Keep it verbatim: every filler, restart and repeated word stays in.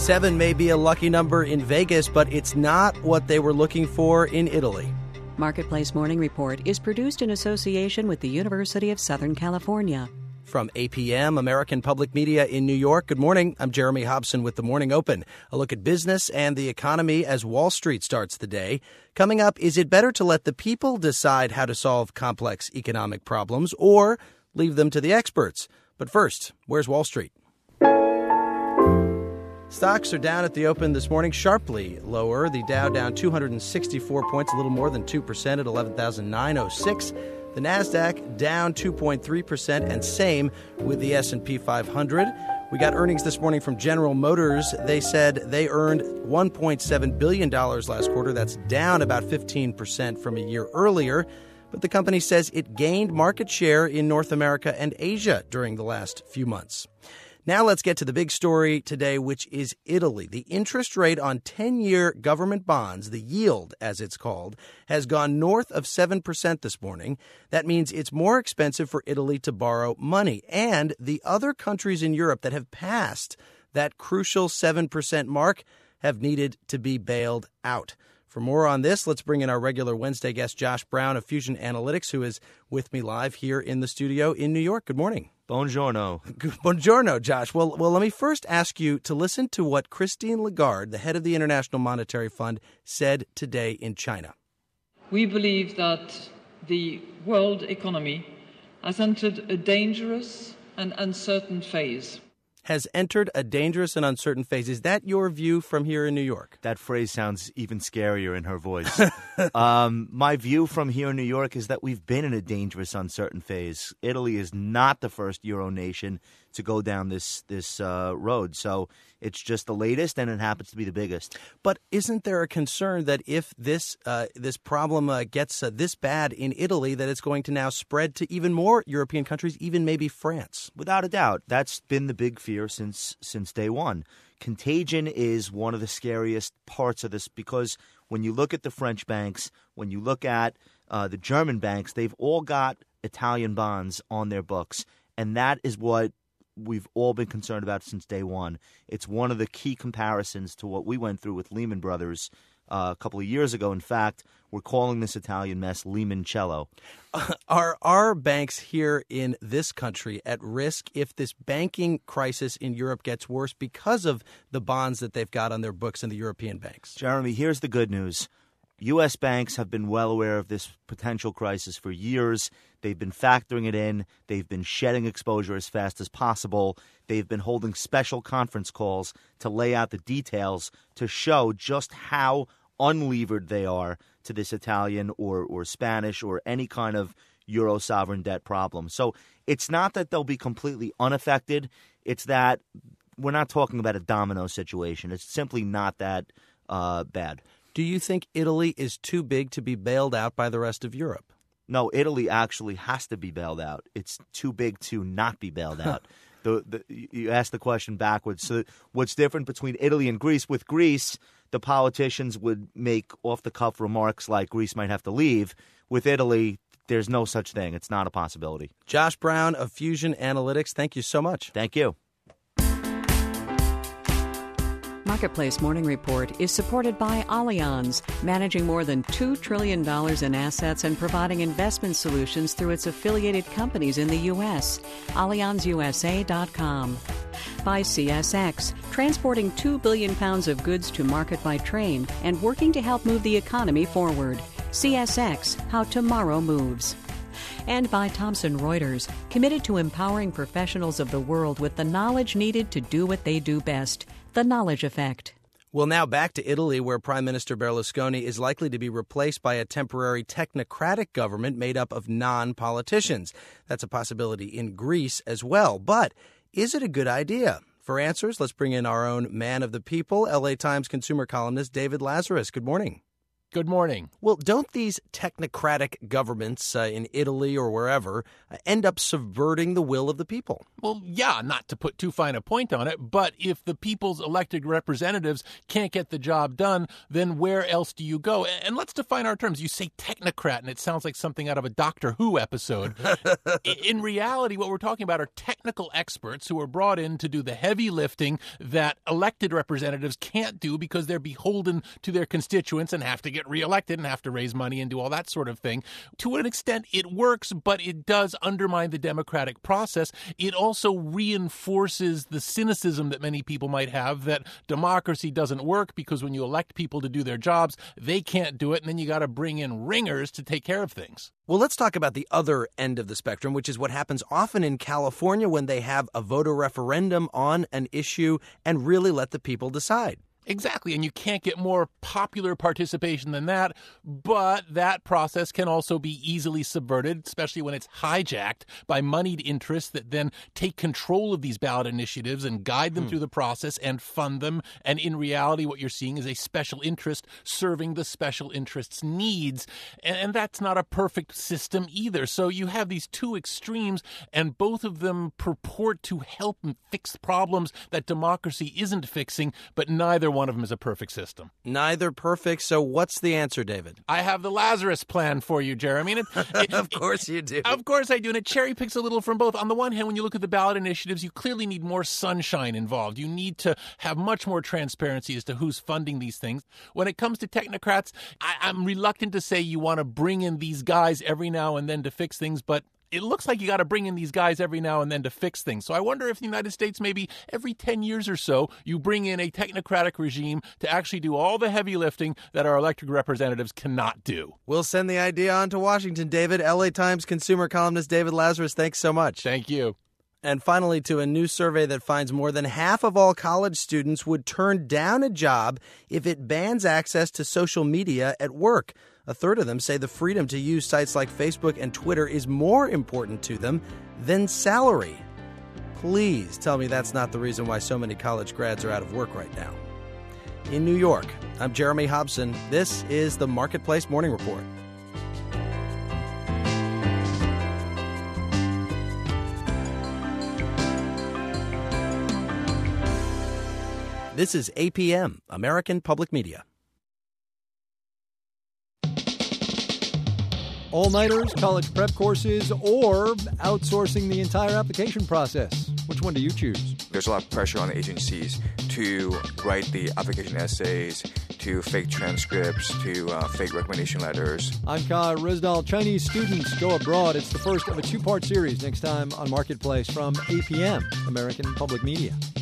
Seven may be a lucky number in Vegas, but it's not what they were looking for in Italy. Marketplace Morning Report is produced in association with the University of Southern California. From A P M, American Public Media in New York, good morning. I'm Jeremy Hobson with The Morning Open. A look at business and the economy as Wall Street starts the day. Coming up, is it better to let the people decide how to solve complex economic problems or leave them to the experts? But first, where's Wall Street? Stocks are down at the open this morning, sharply lower. The Dow down two hundred sixty-four points, a little more than two percent at eleven thousand nine hundred six. The Nasdaq down two point three percent, and same with the S and P five hundred. We got earnings this morning from General Motors. They said they earned one point seven billion dollars last quarter. That's down about fifteen percent from a year earlier. But the company says it gained market share in North America and Asia during the last few months. Now let's get to the big story today, which is Italy. The interest rate on ten-year government bonds, the yield as it's called, has gone north of seven percent this morning. That means it's more expensive for Italy to borrow money. And the other countries in Europe that have passed that crucial seven percent mark have needed to be bailed out. For more on this, let's bring in our regular Wednesday guest, Josh Brown of Fusion Analytics, who is with me live here in the studio in New York. Good morning. Buongiorno. Buongiorno, Josh. Well, well, let me first ask you to listen to what Christine Lagarde, the head of the International Monetary Fund, said today in China. We believe that the world economy has entered a dangerous and uncertain phase. Has entered a dangerous and uncertain phase. Is that your view from here in New York? That phrase sounds even scarier in her voice. um, my view from here in New York is that we've been in a dangerous, uncertain phase. Italy is not the first Euro nation to go down this this uh, road. So it's just the latest, and it happens to be the biggest. But isn't there a concern that if this uh, this problem uh, gets uh, this bad in Italy, that it's going to now spread to even more European countries, even maybe France? Without a doubt. That's been the big fear since since day one. Contagion is one of the scariest parts of this because when you look at the French banks, when you look at uh, the German banks, they've all got Italian bonds on their books, and that is what we've all been concerned about since day one. It's one of the key comparisons to what we went through with Lehman Brothers uh, a couple of years ago. In fact, we're calling this Italian mess Lehmancello. Uh, are our banks here in this country at risk if this banking crisis in Europe gets worse because of the bonds that they've got on their books in the European banks? Jeremy, here's the good news. U S banks have been well aware of this potential crisis for years. They've been factoring it in. They've been shedding exposure as fast as possible. They've been holding special conference calls to lay out the details to show just how unlevered they are to this Italian or, or Spanish or any kind of Euro sovereign debt problem. So it's not that they'll be completely unaffected. It's that we're not talking about a domino situation. It's simply not that uh, bad. Do you think Italy is too big to be bailed out by the rest of Europe? No, Italy actually has to be bailed out. It's too big to not be bailed out. the, the, you asked the question backwards. So what's different between Italy and Greece? With Greece, the politicians would make off-the-cuff remarks like Greece might have to leave. With Italy, there's no such thing. It's not a possibility. Josh Brown of Fusion Analytics, thank you so much. Thank you. Marketplace Morning Report is supported by Allianz, managing more than two trillion dollars in assets and providing investment solutions through its affiliated companies in the U S Allianz U S A dot com. By C S X, transporting two billion pounds of goods to market by train and working to help move the economy forward. C S X, how tomorrow moves. And by Thomson Reuters, committed to empowering professionals of the world with the knowledge needed to do what they do best. The Knowledge Effect. Well, now back to Italy, where Prime Minister Berlusconi is likely to be replaced by a temporary technocratic government made up of non-politicians. That's a possibility in Greece as well. But is it a good idea? For answers, let's bring in our own man of the people, L A Times consumer columnist David Lazarus. Good morning. Good morning. Well, don't these technocratic governments uh, in Italy or wherever uh, end up subverting the will of the people? Well, yeah, not to put too fine a point on it, but if the people's elected representatives can't get the job done, then where else do you go? And let's define our terms. You say technocrat, and it sounds like something out of a Doctor Who episode. In reality, what we're talking about are technical experts who are brought in to do the heavy lifting that elected representatives can't do because they're beholden to their constituents and have to get reelected and have to raise money and do all that sort of thing. To an extent, it works, but it does undermine the democratic process. It also reinforces the cynicism that many people might have that democracy doesn't work because when you elect people to do their jobs, they can't do it, and then you got to bring in ringers to take care of things. Well, let's talk about the other end of the spectrum, which is what happens often in California when they have a voter referendum on an issue and really let the people decide. Exactly, and you can't get more popular participation than that, but that process can also be easily subverted, especially when it's hijacked by moneyed interests that then take control of these ballot initiatives and guide them hmm. through the process and fund them. And in reality, what you're seeing is a special interest serving the special interest's needs, and that's not a perfect system either. So you have these two extremes, and both of them purport to help and fix problems that democracy isn't fixing, but neither one one of them is a perfect system. Neither perfect. So what's the answer, David? I have the Lazarus plan for you, Jeremy. It, it, of course you do. Of course I do. And it cherry picks a little from both. On the one hand, when you look at the ballot initiatives, you clearly need more sunshine involved. You need to have much more transparency as to who's funding these things. When it comes to technocrats, I, I'm reluctant to say you want to bring in these guys every now and then to fix things, but it looks like you got to bring in these guys every now and then to fix things. So I wonder if the United States, maybe every ten years or so, you bring in a technocratic regime to actually do all the heavy lifting that our elected representatives cannot do. We'll send the idea on to Washington, David. L A Times consumer columnist David Lazarus, thanks so much. Thank you. And finally, to a new survey that finds more than half of all college students would turn down a job if it bans access to social media at work. A third of them say the freedom to use sites like Facebook and Twitter is more important to them than salary. Please tell me that's not the reason why so many college grads are out of work right now. In New York, I'm Jeremy Hobson. This is the Marketplace Morning Report. This is A P M, American Public Media. All-nighters, college prep courses, or outsourcing the entire application process? Which one do you choose? There's a lot of pressure on the agencies to write the application essays, to fake transcripts, to uh, fake recommendation letters. I'm Kai Rizdal. Chinese students go abroad. It's the first of a two-part series next time on Marketplace from A P M, American Public Media.